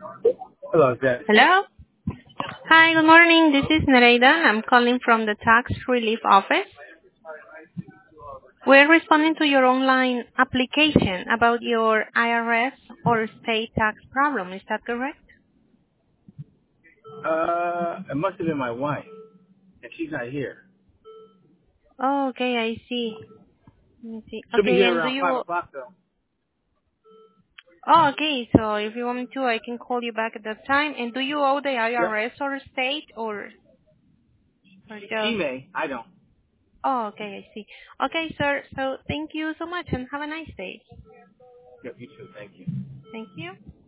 Hello, Jess. Hello. Hi, good morning. This is Nereida. I'm calling from the Tax Relief Office. We're responding to your online application about your IRS or state tax problem. Is that correct? It must have been my wife, and she's not here. Oh, okay, I see. Let me see. She'll be Okay, here and do around 5 you... o'clock, though. Oh, okay, so if you want me to, I can call you back at that time. And do you owe the Yep. IRS or state or She just... may. I don't. Oh, okay, I see. Okay, sir, so thank you so much and have a nice day. Yep, you too. Thank you. Thank you.